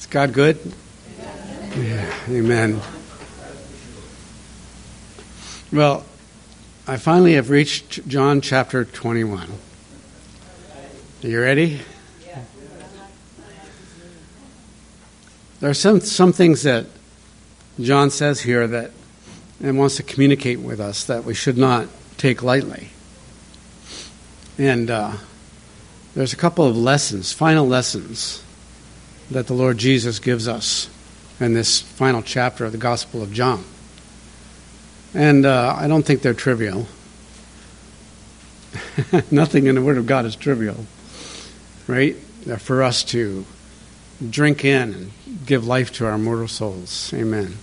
Is God good? Yeah, amen. Well, I finally have reached John chapter 21. Are you ready? There are some things that John says here that and wants to communicate with us that we should not take lightly. And there's a couple of lessons, final lessons, that the Lord Jesus gives us in this final chapter of the Gospel of John. And I don't think they're trivial. Nothing in the Word of God is trivial, right? They're for us to drink in and give life to our mortal souls. Amen.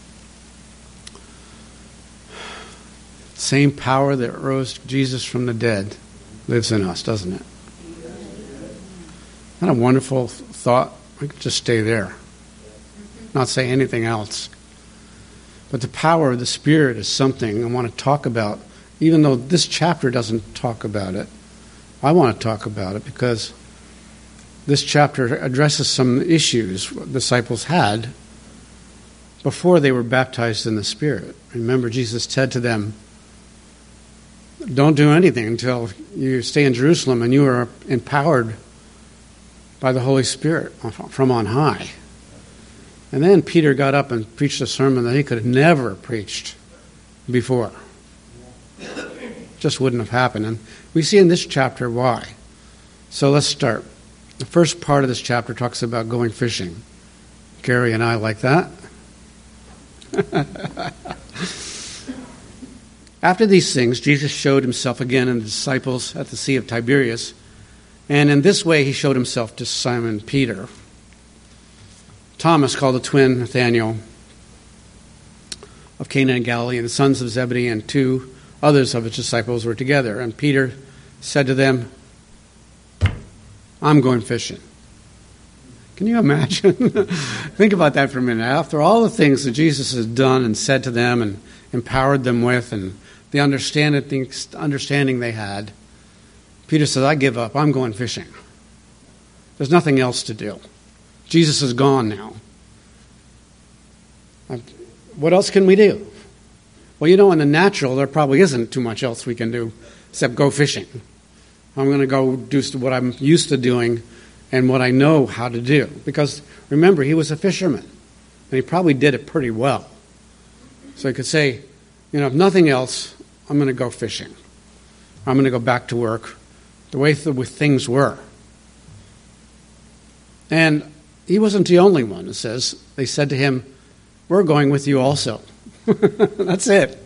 Same power that rose Jesus from the dead lives in us, doesn't it? Isn't that a wonderful thought? I could just stay there, not say anything else. But the power of the Spirit is something I want to talk about, even though this chapter doesn't talk about it. I want to talk about it because this chapter addresses some issues disciples had before they were baptized in the Spirit. Remember, Jesus said to them, don't do anything until you stay in Jerusalem and you are empowered by the Holy Spirit from on high. And then Peter got up and preached a sermon that he could have never preached before. Just wouldn't have happened. And we see in this chapter why. So let's start. The first part of this chapter talks about going fishing. Gary and I like that. After these things, Jesus showed himself again and the disciples at the Sea of Tiberias. And in this way he showed himself to Simon Peter. Thomas, called the twin, Nathanael of Cana in Galilee, and the sons of Zebedee, and two others of his disciples were together. And Peter said to them, I'm going fishing. Can you imagine? Think about that for a minute. After all the things that Jesus has done and said to them and empowered them with and the understanding they had, Peter says, I give up. I'm going fishing. There's nothing else to do. Jesus is gone now. What else can we do? Well, in the natural, there probably isn't too much else we can do except go fishing. I'm going to go do what I'm used to doing and what I know how to do. Because, remember, he was a fisherman, and he probably did it pretty well. So he could say, if nothing else, I'm going to go fishing. I'm going to go back to work the way things were. And he wasn't the only one, it says. They said to him, we're going with you also. That's it.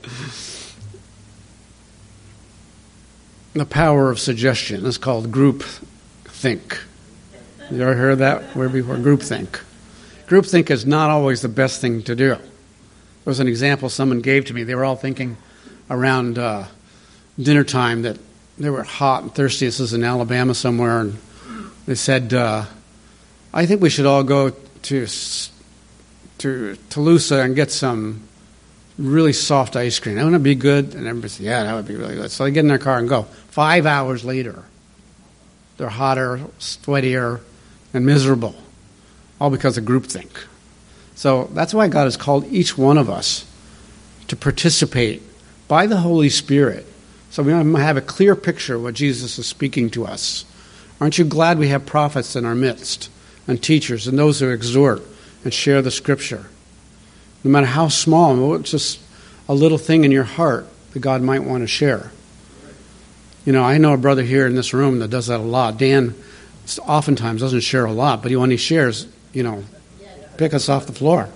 The power of suggestion is called group think. You ever heard that word before? Group think. Group think is not always the best thing to do. There was an example someone gave to me. They were all thinking around dinner time that they were hot and thirsty. This was in Alabama somewhere, and they said, I think we should all go to Toulouse and get some really soft ice cream. Wouldn't it be good? And everybody said, yeah, that would be really good. So they get in their car and go. 5 hours later, they're hotter, sweatier, and miserable, all because of groupthink. So that's why God has called each one of us to participate by the Holy Spirit. So we have a clear picture of what Jesus is speaking to us. Aren't you glad we have prophets in our midst and teachers and those who exhort and share the Scripture? No matter how small, it's just a little thing in your heart that God might want to share. I know a brother here in this room that does that a lot. Dan oftentimes doesn't share a lot, but when he shares, pick us off the floor.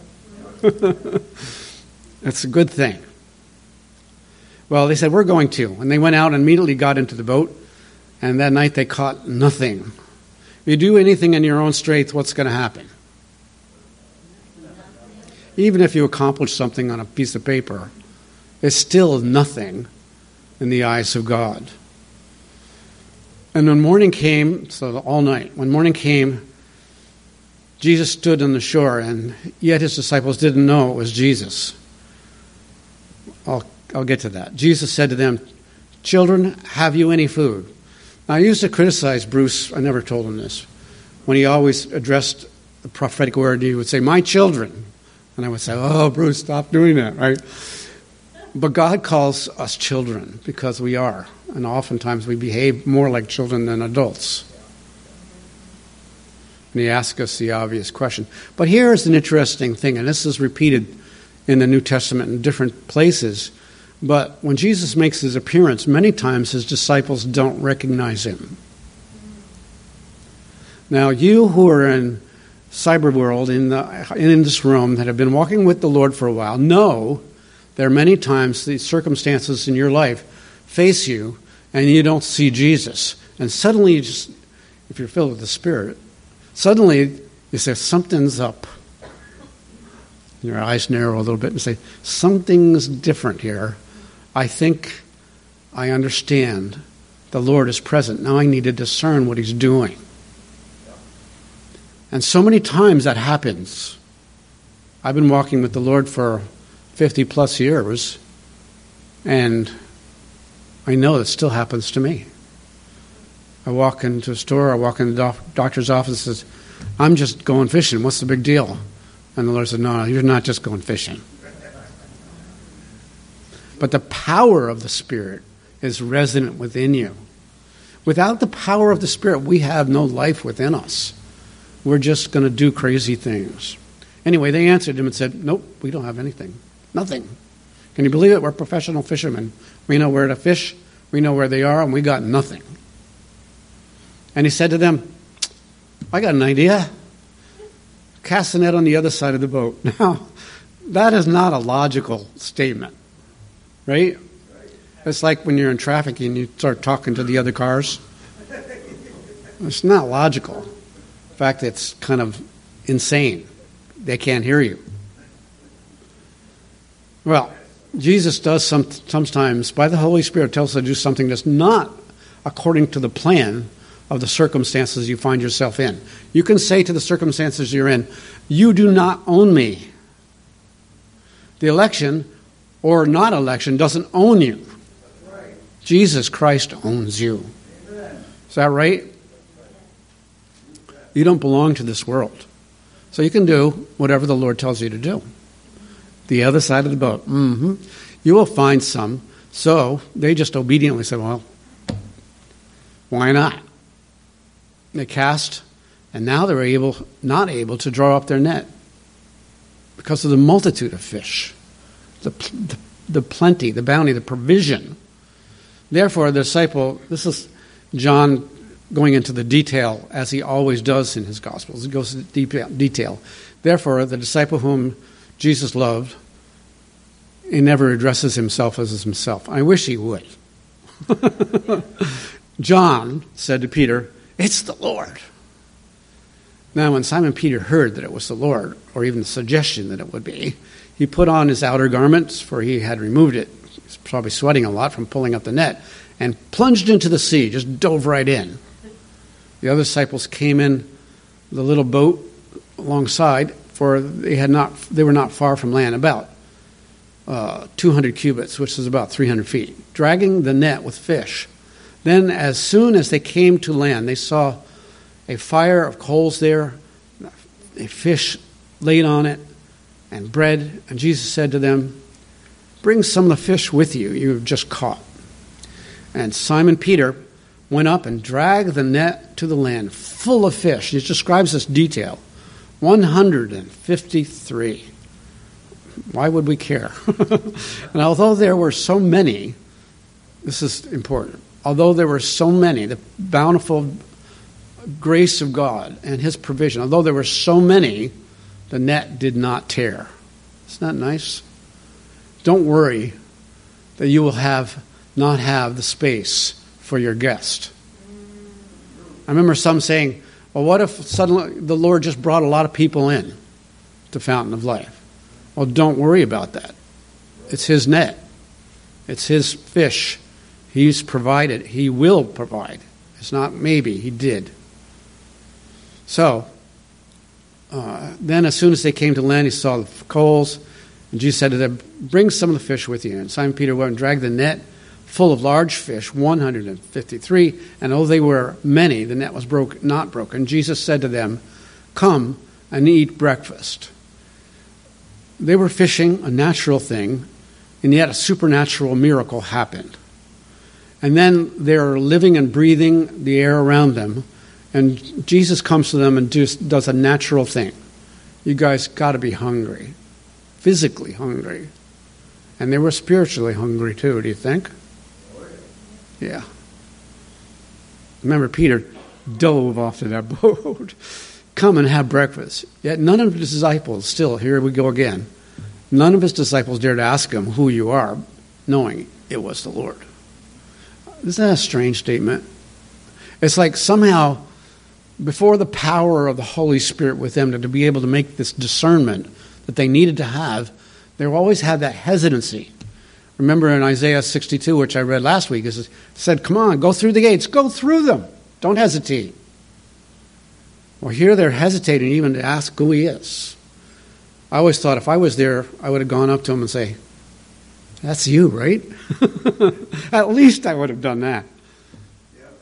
It's a good thing. Well, they said, we're going to. And they went out and immediately got into the boat. And that night they caught nothing. If you do anything in your own strength, what's going to happen? Even if you accomplish something on a piece of paper, it's still nothing in the eyes of God. And when morning came, so all night, when morning came, Jesus stood on the shore, and yet his disciples didn't know it was Jesus. I'll get to that. Jesus said to them, children, have you any food? Now, I used to criticize Bruce, I never told him this, when he always addressed the prophetic word, he would say, my children. And I would say, oh, Bruce, stop doing that, right? But God calls us children because we are. And oftentimes we behave more like children than adults. And he asks us the obvious question. But here is an interesting thing, and this is repeated in the New Testament in different places. But when Jesus makes his appearance, many times his disciples don't recognize him. Now, you who are in cyber world, in this room, that have been walking with the Lord for a while, know there are many times the circumstances in your life face you and you don't see Jesus. And suddenly, if you're filled with the Spirit, suddenly you say, something's up. Your eyes narrow a little bit and say, something's different here. I think I understand the Lord is present. Now I need to discern what he's doing. And so many times that happens. I've been walking with the Lord for 50 plus years, and I know it still happens to me. I walk into a store, I walk in the doctor's office and says, I'm just going fishing. What's the big deal? And the Lord said, no, you're not just going fishing. But the power of the Spirit is resident within you. Without the power of the Spirit, we have no life within us. We're just going to do crazy things. Anyway, they answered him and said, nope, we don't have anything. Nothing. Can you believe it? We're professional fishermen. We know where to fish. We know where they are, and we got nothing. And he said to them, I got an idea. Cast the net on the other side of the boat. Now, that is not a logical statement, right? It's like when you're in traffic and you start talking to the other cars. It's not logical. In fact, it's kind of insane. They can't hear you. Well, Jesus does sometimes, by the Holy Spirit, tells us to do something that's not according to the plan of the circumstances you find yourself in. You can say to the circumstances you're in, you do not own me. The election or not election doesn't own you. Jesus Christ owns you. Is that right? You don't belong to this world. So you can do whatever the Lord tells you to do. The other side of the boat. You will find some. So they just obediently said, well, why not? They cast, and now they're not able to draw up their net because of the multitude of fish, the plenty, the bounty, the provision. Therefore, the disciple, this is John going into the detail, as he always does in his Gospels. He goes into detail. Therefore, the disciple whom Jesus loved, he never addresses himself as himself. I wish he would. John said to Peter, it's the Lord. Now, when Simon Peter heard that it was the Lord, or even the suggestion that it would be, he put on his outer garments, for he had removed it. He's probably sweating a lot from pulling up the net, and plunged into the sea, just dove right in. The other disciples came in the little boat alongside, for they were not far from land, about 200 cubits, which is about 300 feet, dragging the net with fish. Then as soon as they came to land, they saw a fire of coals there, a fish laid on it, and bread. And Jesus said to them, bring some of the fish with you have just caught. And Simon Peter went up and dragged the net to the land full of fish. He describes this detail. 153. Why would we care? And although there were so many, this is important, although there were so many, the bountiful grace of God and his provision, although there were so many, the net did not tear. Isn't that nice? Don't worry that you will not have the space for your guest. I remember some saying, well, what if suddenly the Lord just brought a lot of people in to Fountain of Life? Well, don't worry about that. It's his net. It's his fish. He's provided. He will provide. It's not maybe. He did. So, then as soon as they came to land, he saw the coals. And Jesus said to them, bring some of the fish with you. And Simon Peter went and dragged the net full of large fish, 153. And though they were many, the net was not broken. Jesus said to them, come and eat breakfast. They were fishing, a natural thing, and yet a supernatural miracle happened. And then they're living and breathing the air around them, and Jesus comes to them and just does a natural thing. You guys got to be hungry, physically hungry. And they were spiritually hungry too, do you think? Yeah. Remember, Peter dove off to that boat. Come and have breakfast. Yet none of his disciples, still, here we go again, none of his disciples dared to ask him who you are, knowing it was the Lord. Isn't that a strange statement? It's like somehow, before the power of the Holy Spirit with them to be able to make this discernment that they needed to have, they always had that hesitancy. Remember in Isaiah 62, which I read last week, it said, come on, go through the gates, go through them. Don't hesitate. Well, here they're hesitating even to ask who he is. I always thought if I was there, I would have gone up to him and say, that's you, right? At least I would have done that. Yep.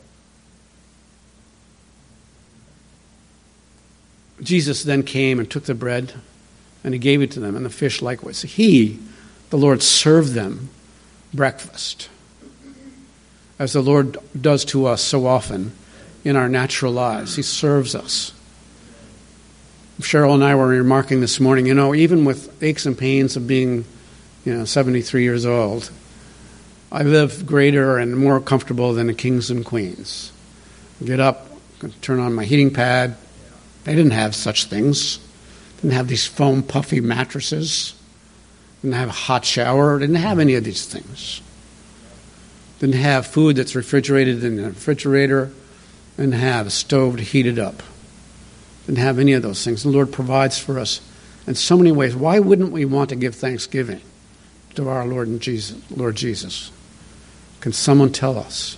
Jesus then came and took the bread and he gave it to them, and the fish likewise. He, the Lord, served them breakfast, as the Lord does to us so often in our natural lives. He serves us. Cheryl and I were remarking this morning, even with aches and pains of being 73 years old, I live greater and more comfortable than the kings and queens. Get up, turn on my heating pad. They didn't have such things. Didn't have these foam puffy mattresses. Didn't have a hot shower. Didn't have any of these things. Didn't have food that's refrigerated in the refrigerator. Didn't have a stove to heat it up. Didn't have any of those things. The Lord provides for us in so many ways. Why wouldn't we want to give thanksgiving to our Lord Jesus? Can someone tell us?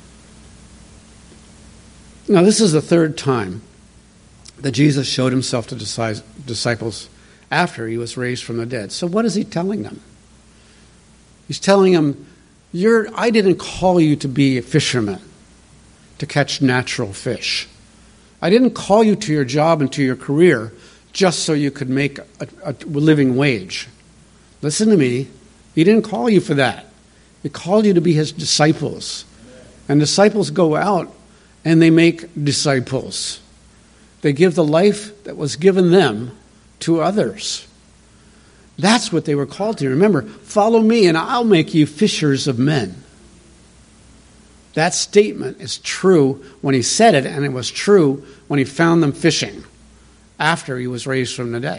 Now, this is the third time that Jesus showed himself to disciples after he was raised from the dead. So what is he telling them? He's telling them, I didn't call you to be a fisherman, to catch natural fish. I didn't call you to your job and to your career just so you could make a living wage. Listen to me. He didn't call you for that. He called you to be his disciples. And disciples go out and they make disciples. They give the life that was given them to others. That's what they were called to. Remember, follow me and I'll make you fishers of men. That statement is true when he said it, and it was true when he found them fishing after he was raised from the dead.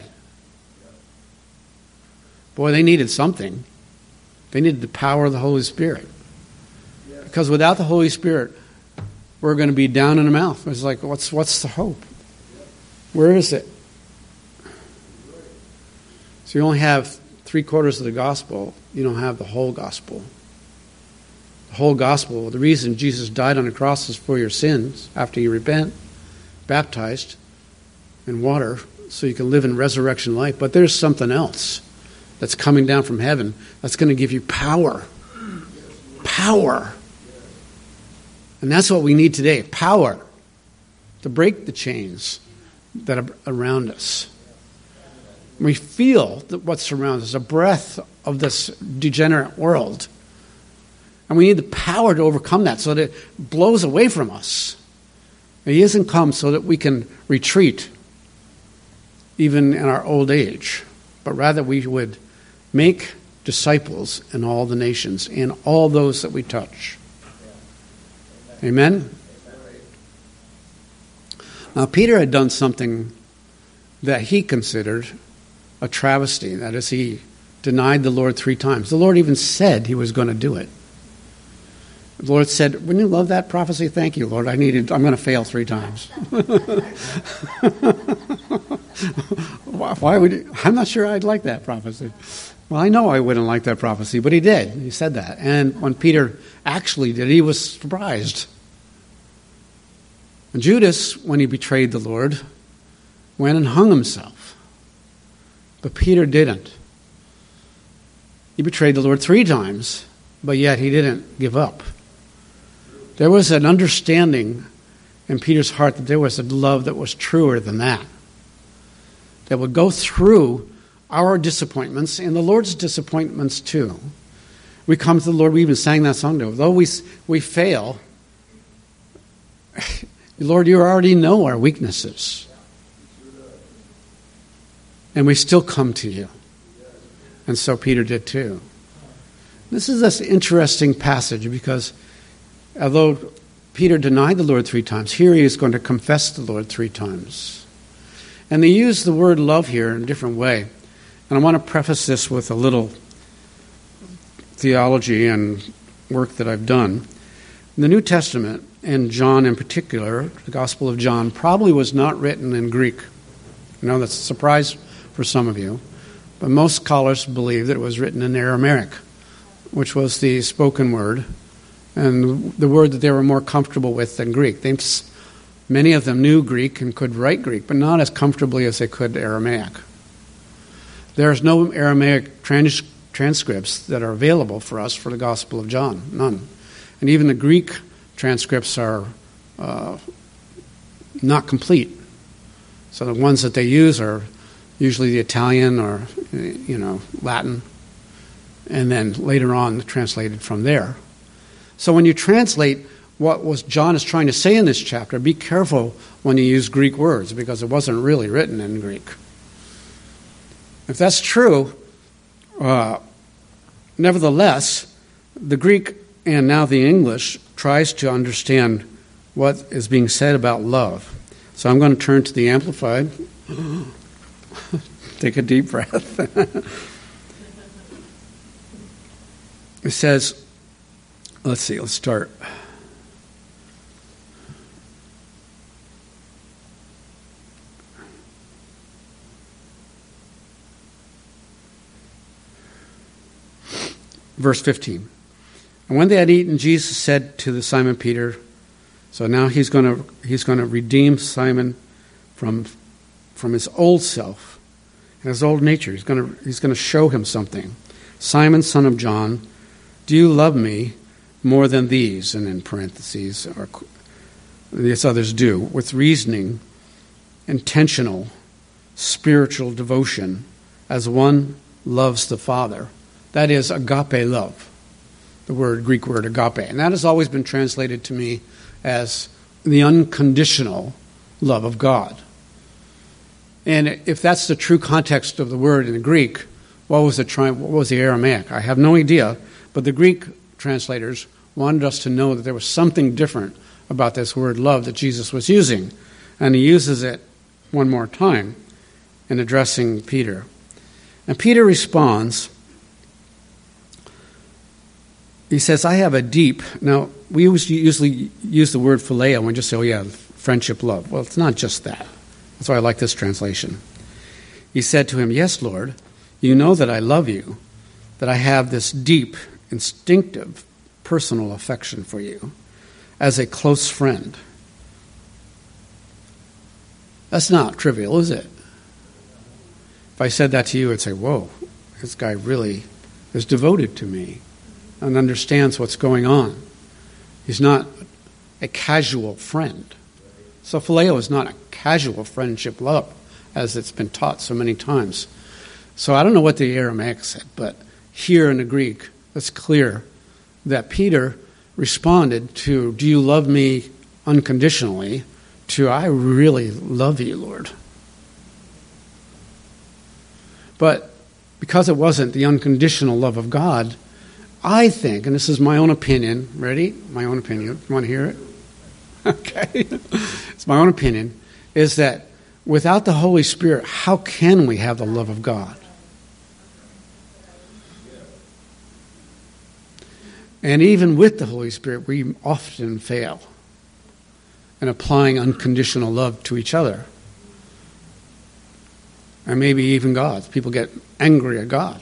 Boy, they needed something. They needed the power of the Holy Spirit. Because without the Holy Spirit, we're going to be down in the mouth. It's like, what's the hope? Where is it? So you only have 3/4 of the gospel. You don't have the whole gospel. The whole gospel, the reason Jesus died on the cross is for your sins after you repent, baptized in water, so you can live in resurrection life. But there's something else that's coming down from heaven that's going to give you power. Power. And that's what we need today, power to break the chains that are around us. We feel that what surrounds us, a breath of this degenerate world. And we need the power to overcome that so that it blows away from us. And he hasn't come so that we can retreat even in our old age, but rather we would make disciples in all the nations, in all those that we touch. Amen? Now, Peter had done something that he considered a travesty. That is, he denied the Lord 3 times. The Lord even said he was going to do it. The Lord said, wouldn't you love that prophecy? Thank you, Lord. I'm going to fail 3 times. Why would you? I'm not sure I'd like that prophecy. Well, I know I wouldn't like that prophecy, but he did. He said that. And when Peter actually did, he was surprised. And Judas, when he betrayed the Lord, went and hung himself. But Peter didn't. He betrayed the Lord 3 times, but yet he didn't give up. There was an understanding in Peter's heart that there was a love that was truer than that. that would go through our disappointments and the Lord's disappointments too. We come to the Lord, we even sang that song to him. Though we fail, Lord, you already know our weaknesses. And we still come to you. And so Peter did too. This is this interesting passage because although Peter denied the Lord 3 times, here he is going to confess the Lord 3 times. And they use the word love here in a different way. And I want to preface this with a little theology and work that I've done. The New Testament, and John in particular, the Gospel of John, probably was not written in Greek. I know that's a surprise for some of you, but most scholars believe that it was written in Aramaic, which was the spoken word, and the word that they were more comfortable with than Greek. Many of them knew Greek and could write Greek, but not as comfortably as they could Aramaic. There's no Aramaic transcripts that are available for us for the Gospel of John, none. And even the Greek transcripts are not complete. So the ones that they use are usually the Italian or, Latin, and then later on translated from there. So when you translate what John is trying to say in this chapter, be careful when you use Greek words because it wasn't really written in Greek. If that's true, nevertheless, the Greek and now the English tries to understand what is being said about love. So I'm going to turn to the Amplified. Take a deep breath. It says, let's start. Verse 15. And when they had eaten, Jesus said to Simon Peter, so now he's going to redeem Simon from his old self and his old nature. He's going to show him something. Simon, son of John, do you love me more than these? And in parentheses, or these others do, with reasoning, intentional, spiritual devotion, as one loves the Father. That is agape love, the Greek word agape. And that has always been translated to me as the unconditional love of God. And if that's the true context of the word in the Greek, what was the Aramaic? I have no idea, but the Greek translators wanted us to know that there was something different about this word love that Jesus was using. And he uses it one more time in addressing Peter. And Peter responds, he says, I have a deep... Now, we usually use the word phileo and we just say, friendship, love. Well, it's not just that. That's why I like this translation. He said to him, yes, Lord, you know that I love you, that I have this deep, instinctive, personal affection for you as a close friend. That's not trivial, is it? If I said that to you, I'd say, whoa, this guy really is devoted to me and understands what's going on. He's not a casual friend. So phileo is not a casual friendship love, as it's been taught so many times. So I don't know what the Aramaic said, but here in the Greek, it's clear that Peter responded to, do you love me unconditionally, to, I really love you, Lord. But because it wasn't the unconditional love of God, I think, and this is my own opinion, ready? My own opinion. You want to hear it? Okay. It's my own opinion, is that without the Holy Spirit, how can we have the love of God? And even with the Holy Spirit, we often fail in applying unconditional love to each other. And maybe even God. People get angry at God.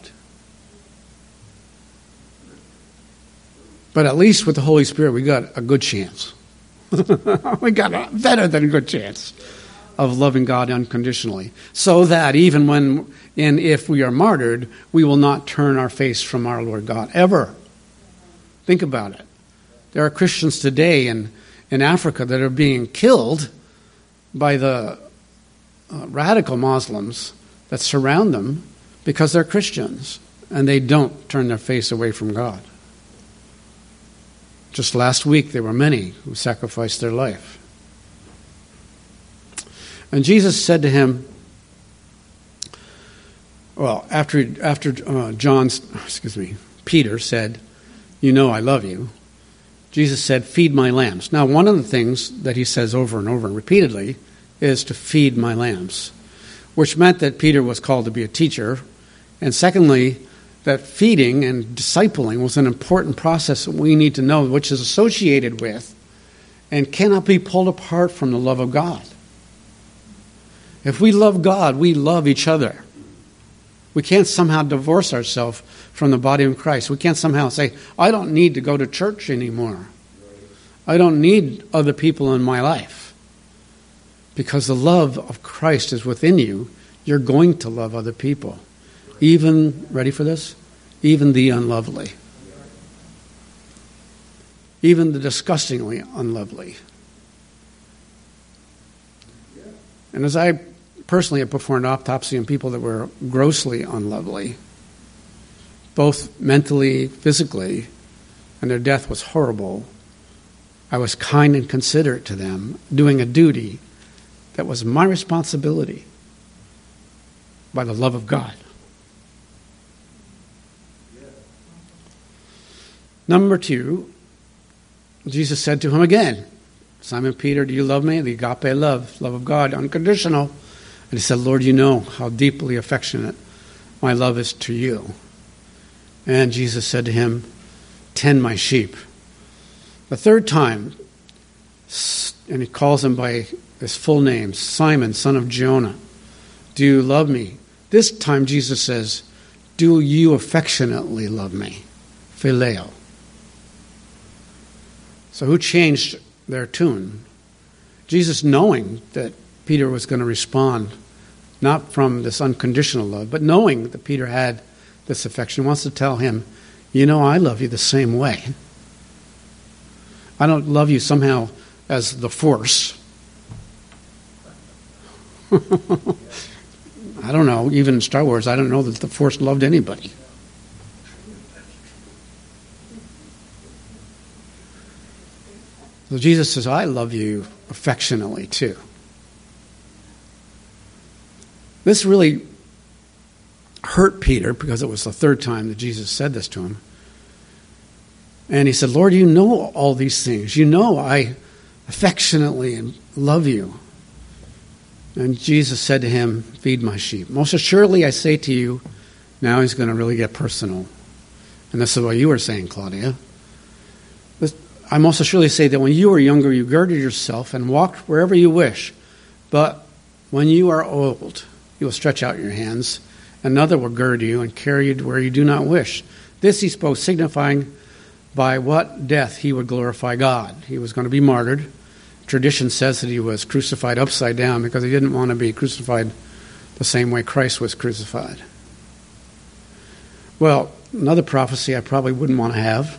But at least with the Holy Spirit, we got a good chance. We got a better than a good chance of loving God unconditionally. So that even when and if we are martyred, we will not turn our face from our Lord God, ever. Think about it. There are Christians today in Africa that are being killed by the radical Muslims that surround them because they're Christians and they don't turn their face away from God. Just last week, there were many who sacrificed their life. And Jesus said to him, well, after Peter said, "You know I love you," Jesus said, "Feed my lambs." Now, one of the things that he says over and over and repeatedly is to feed my lambs, which meant that Peter was called to be a teacher. And secondly, that feeding and discipling was an important process that we need to know, which is associated with and cannot be pulled apart from the love of God. If we love God, we love each other. We can't somehow divorce ourselves from the body of Christ. We can't somehow say, I don't need to go to church anymore. I don't need other people in my life. Because the love of Christ is within you, you're going to love other people. Even, ready for this? Even the unlovely. Even the disgustingly unlovely. And as I personally have performed autopsy on people that were grossly unlovely, both mentally, physically, and their death was horrible, I was kind and considerate to them, doing a duty that was my responsibility by the love of God. Number 2, Jesus said to him again, "Simon Peter, do you love me?" The agape love of God, unconditional. And he said, "Lord, you know how deeply affectionate my love is to you." And Jesus said to him, "Tend my sheep." The third time, and he calls him by his full name, Simon, son of Jonah, do you love me? This time Jesus says, do you affectionately love me? Phileo. So who changed their tune? Jesus, knowing that Peter was going to respond not from this unconditional love, but knowing that Peter had this affection, wants to tell him, you know, I love you the same way. I don't love you somehow as the Force. I don't know, even in Star Wars, I don't know that the Force loved anybody. So Jesus says, I love you affectionately too. This really hurt Peter because it was the third time that Jesus said this to him. And he said, Lord, you know all these things. You know I affectionately love you. And Jesus said to him, feed my sheep. Most assuredly I say to you, now he's going to really get personal. And this is what you were saying, Claudia. I most assuredly say that when you were younger, you girded yourself and walked wherever you wish. But when you are old, you will stretch out your hands. Another will gird you and carry you where you do not wish. This he spoke, signifying by what death he would glorify God. He was going to be martyred. Tradition says that he was crucified upside down because he didn't want to be crucified the same way Christ was crucified. Well, another prophecy I probably wouldn't want to have.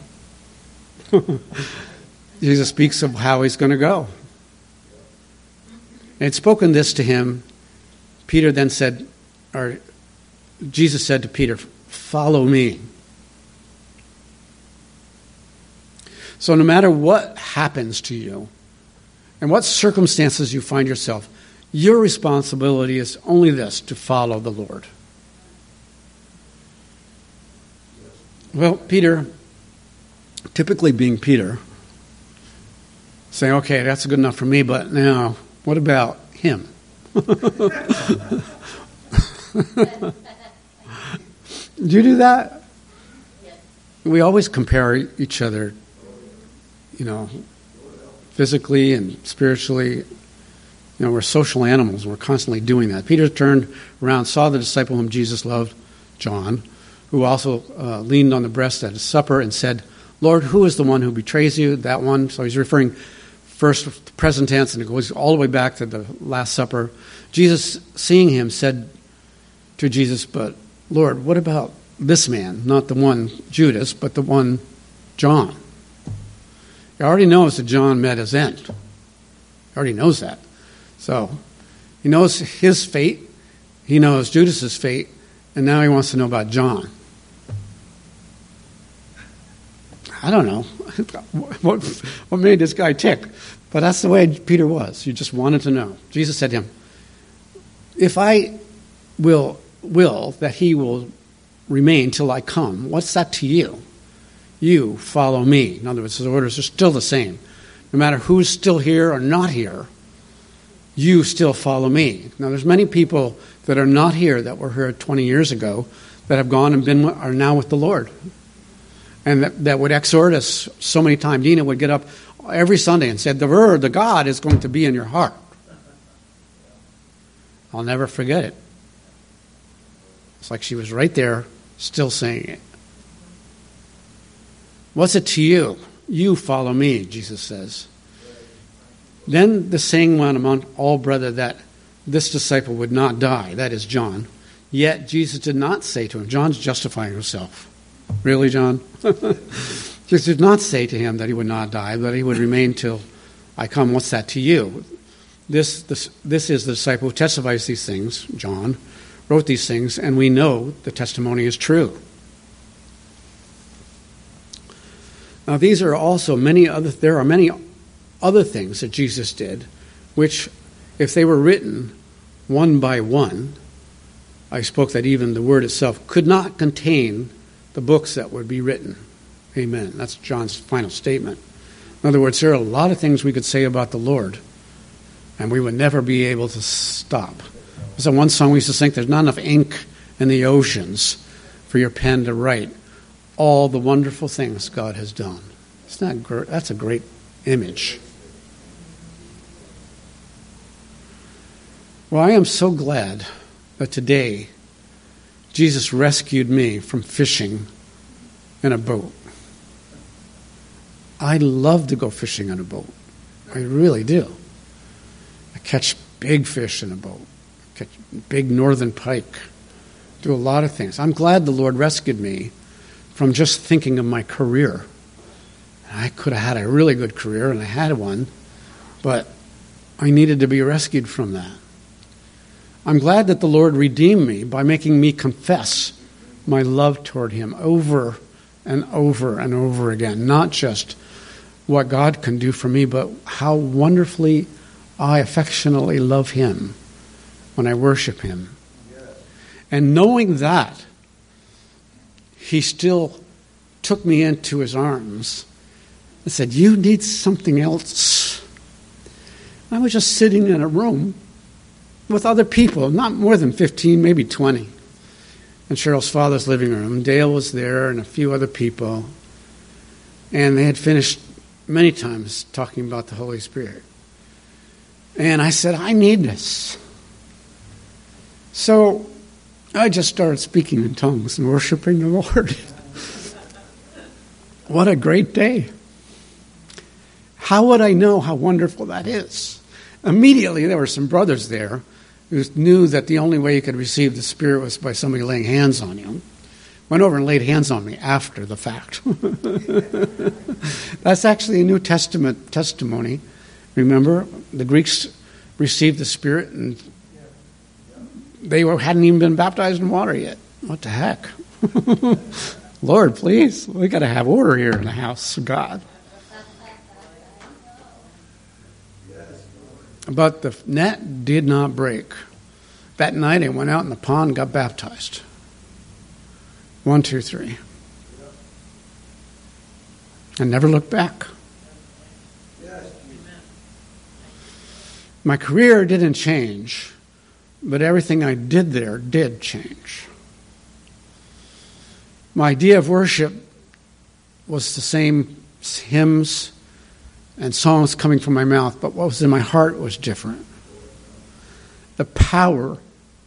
Jesus speaks of how he's going to go. And had spoken this to him. Peter then said, or Jesus said to Peter, follow me. So no matter what happens to you and what circumstances you find yourself, your responsibility is only this, to follow the Lord. Well, Peter, typically being Peter, saying, okay, that's good enough for me, but now, what about him? Do you do that? Yes. We always compare each other, physically and spiritually. We're social animals. We're constantly doing that. Peter turned around, saw the disciple whom Jesus loved, John, who also leaned on the breast at his supper and said, Lord, who is the one who betrays you? That one. So he's referring first to present tense, and it goes all the way back to the Last Supper. Jesus, seeing him, said to Jesus, but Lord, what about this man? Not the one Judas, but the one John. He already knows that John met his end. He already knows that. So He knows his fate. He knows Judas's fate. And now he wants to know about John. I don't know what made this guy tick. But that's the way Peter was. He just wanted to know. Jesus said to him, if I will that he will remain till I come, what's that to you? You follow me. In other words, the orders are still the same. No matter who's still here or not here, you still follow me. Now, there's many people that are not here that were here 20 years ago that have gone and are now with the Lord. And that would exhort us so many times. Dina would get up every Sunday and said, the word, the God is going to be in your heart. I'll never forget it. It's like she was right there, still saying it. What's it to you? You follow me, Jesus says. Then the saying went among all brethren that this disciple would not die, that is John. Yet Jesus did not say to him, John's justifying himself. Really, John? Jesus did not say to him that he would not die, but he would remain till I come. What's that to you? This is the disciple who testifies these things. John wrote these things, and we know the testimony is true. Now, these are also there are many other things that Jesus did, which, if they were written one by one, I spoke that even the word itself could not contain the books that would be written. Amen. That's John's final statement. In other words, there are a lot of things we could say about the Lord, and we would never be able to stop. There's one song we used to sing, there's not enough ink in the oceans for your pen to write all the wonderful things God has done. That's a great image. Well, I am so glad that today Jesus rescued me from fishing in a boat. I love to go fishing in a boat. I really do. I catch big fish in a boat. Catch big northern pike. Do a lot of things. I'm glad the Lord rescued me from just thinking of my career. I could have had a really good career, and I had one, but I needed to be rescued from that. I'm glad that the Lord redeemed me by making me confess my love toward him over and over and over again. Not just what God can do for me, but how wonderfully I affectionately love him when I worship him. And knowing that, he still took me into his arms and said, you need something else. I was just sitting in a room with other people, not more than 15, maybe 20. In Cheryl's father's living room. Dale was there and a few other people. And they had finished many times talking about the Holy Spirit. And I said, I need this. So I just started speaking in tongues and worshiping the Lord. What a great day. How would I know how wonderful that is? Immediately there were some brothers there who knew that the only way you could receive the Spirit was by somebody laying hands on you. Went over and laid hands on me after the fact. That's actually a New Testament testimony. Remember, the Greeks received the Spirit and they hadn't even been baptized in water yet. What the heck? Lord, please, we got to have order here in the house of God. But the net did not break. That night I went out in the pond and got baptized. 1, 2, 3. And never looked back. My career didn't change, but everything I did there did change. My idea of worship was the same hymns and songs coming from my mouth, but what was in my heart was different. The power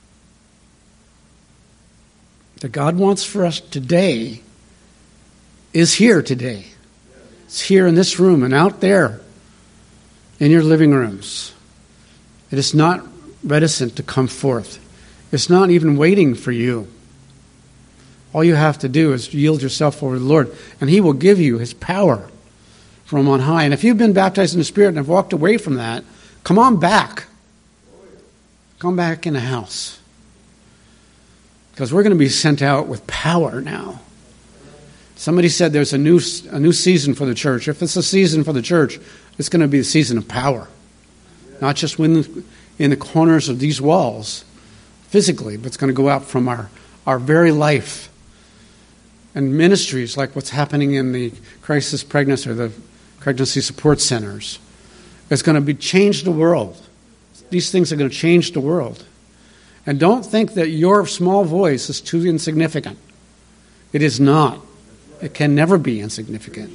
that God wants for us today is here today. It's here in this room and out there in your living rooms. It is not reticent to come forth. It's not even waiting for you. All you have to do is yield yourself over to the Lord, and he will give you his power from on high. And if you've been baptized in the Spirit and have walked away from that, come on back. come back in the house. Because we're going to be sent out with power now. Somebody said there's a new season for the church. If it's a season for the church, it's going to be a season of power. Not just in the corners of these walls, physically, but it's going to go out from our very life. And ministries like what's happening in the crisis pregnancy or the pregnancy support centers. It's going to change the world. These things are going to change the world. And don't think that your small voice is too insignificant. It is not. It can never be insignificant.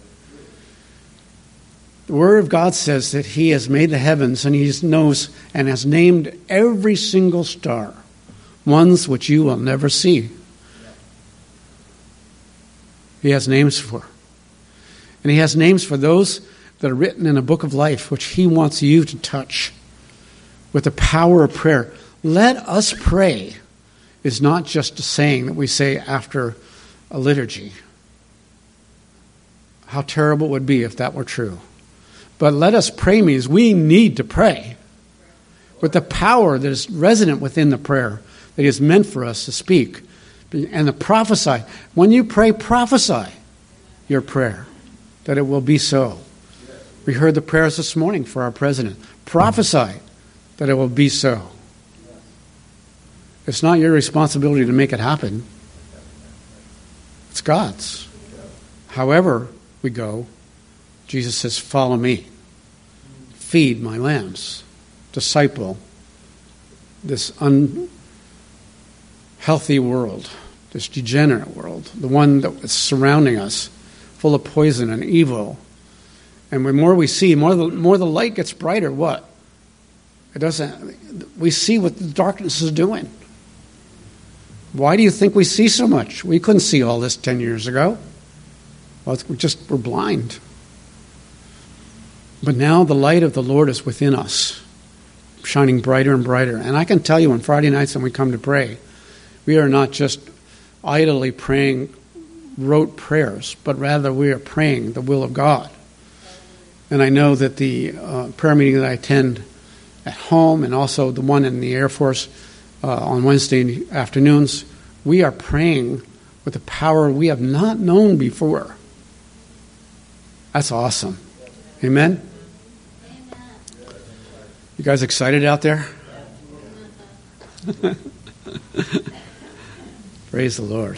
The Word of God says that He has made the heavens and He knows and has named every single star, ones which you will never see. He has names for. And He has names for those that are written in a book of life, which He wants you to touch with the power of prayer. Let us pray is not just a saying that we say after a liturgy. How terrible it would be if that were true. But let us pray means we need to pray with the power that is resident within the prayer that is meant for us to speak. And to prophesy. When you pray, prophesy your prayer that it will be so. We heard the prayers this morning for our president. Prophesy that it will be so. It's not your responsibility to make it happen. It's God's. However we go, Jesus says, follow me. Feed my lambs. Disciple this unhealthy world, this degenerate world, the one that is surrounding us, full of poison and evil. And the more we see, more the light gets brighter. What? It doesn't. We see what the darkness is doing. Why do you think we see so much? We couldn't see all this 10 years ago. Well, we're blind. But now the light of the Lord is within us, shining brighter and brighter. And I can tell you on Friday nights when we come to pray, we are not just idly praying rote prayers, but rather we are praying the will of God. And I know that the prayer meeting that I attend at home and also the one in the Air Force on Wednesday afternoons, we are praying with a power we have not known before. That's awesome. Amen? You guys excited out there? Praise the Lord.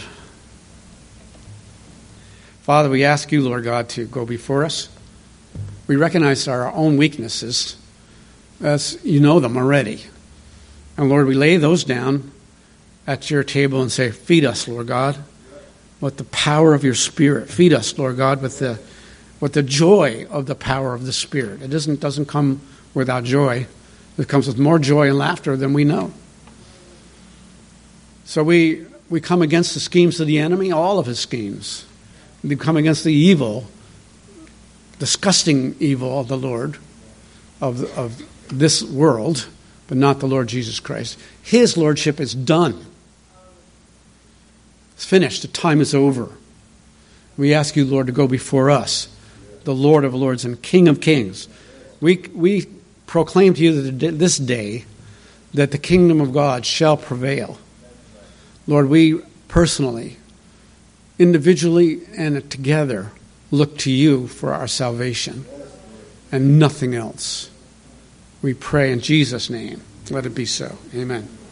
Father, we ask you, Lord God, to go before us. We recognize our own weaknesses, as you know them already. And Lord, we lay those down at your table and say, feed us, Lord God, with the power of your Spirit. Feed us, Lord God, with the joy of the power of the Spirit. It doesn't come without joy. It comes with more joy and laughter than we know. So we come against the schemes of the enemy, all of his schemes. We come against the evil, disgusting evil of the Lord, of this world, but not the Lord Jesus Christ. His lordship is done. It's finished. The time is over. We ask you, Lord, to go before us, the Lord of lords and King of kings. We proclaim to you this day that the kingdom of God shall prevail. Lord, we personally, individually and together, look to you for our salvation and nothing else. We pray in Jesus' name. Let it be so. Amen.